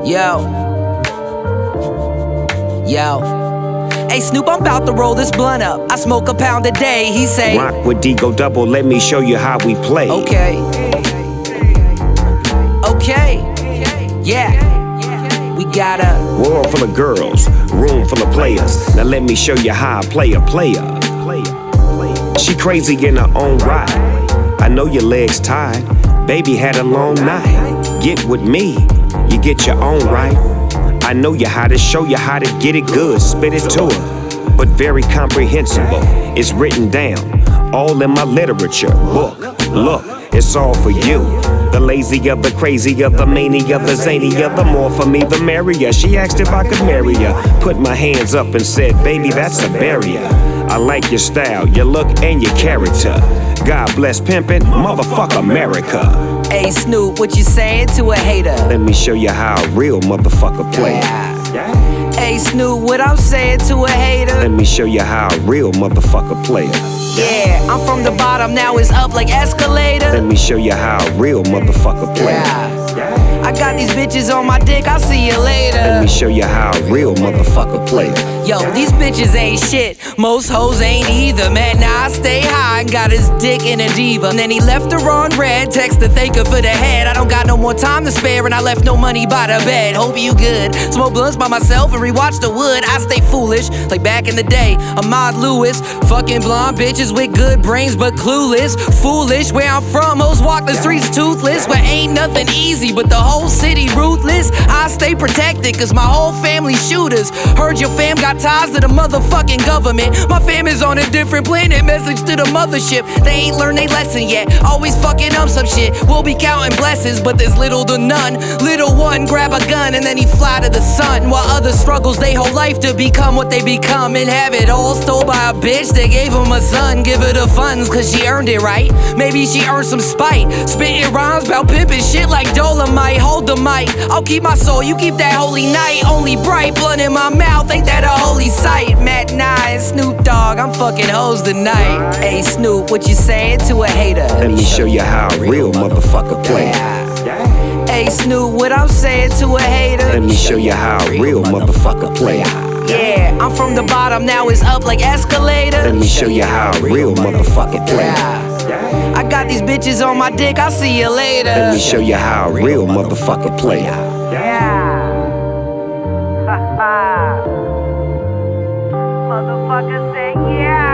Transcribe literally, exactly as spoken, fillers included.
Yo. Yo. Hey Snoop, I'm about to roll this blunt up. I smoke a pound a day, he say. Rock with Digo Double, let me show you how we play. Okay. Okay. Yeah. We got a world full of girls, room full of players. Now let me show you how I play a player. She crazy in her own right. I know your legs tied. Baby had a long night. Get with me, you get your own right. I know you how to show you how to get it good. Spit it to her, but very comprehensible. It's written down, all in my literature book. Look, it's all for you. The lazier, the crazier, the mania, the zanier, the more for me, the merrier. She asked if I could marry her. Put my hands up and said, baby, that's a barrier. I like your style, your look, and your character. God bless pimpin', motherfuck America. Hey Snoop, what you saying to a hater? Let me show you how a real motherfucker play. Yeah. Hey Snoop, what I'm saying to a hater? Let me show you how a real motherfucker play. Yeah, I'm from the bottom, now it's up like escalator. Let me show you how a real motherfucker play. Yeah. I got these bitches on my dick, I'll see you later. Let me show you how a real motherfucker play. Yo, these bitches ain't shit, most hoes ain't either. Man, now I stay high and got his dick in a diva. And then he left her on red, text to thank her for the head. I don't got no more time to spare and I left no money by the bed. Hope you good. Smoke blunts by myself and rewatch the wood. I stay foolish, like back in the day. Ahmad Lewis, fucking blonde bitches with good brains but clueless. Foolish, where I'm from, hoes walk the streets toothless. Where ain't nothing easy but the whole city ruthless. I stay protected cause my whole family shooters. Heard your fam got ties to the motherfucking government. My fam is on a different planet, message to the mothership. They ain't learned their lesson yet, always fucking up some shit. We'll be counting blessings, but there's little to none. Little one grab a gun and then he fly to the sun. While others struggles they whole life to become what they become. And have it all stole by a bitch that gave him a son. Give her the funds cause she earned it right. Maybe she earned some spite. Spitting rhymes about pimping shit like Dolomite. Hold the mic, I'll keep my soul, you keep that holy night. Only bright blunt in my mouth, ain't that a holy sight? Matt Nye, Snoop Dogg, I'm fucking hoes tonight. Hey Snoop, what you saying to a hater? Let me show you how a real motherfucker play. Hey Snoop, what I'm saying to a hater? Let me show you how a real motherfucker play. Yeah, I'm from the bottom, now it's up like escalator. Let me show you how a real motherfucker play. I got these bitches on my dick, I'll see you later. Let me show you how a real motherfucker play. Yeah. Motherfucker say yeah.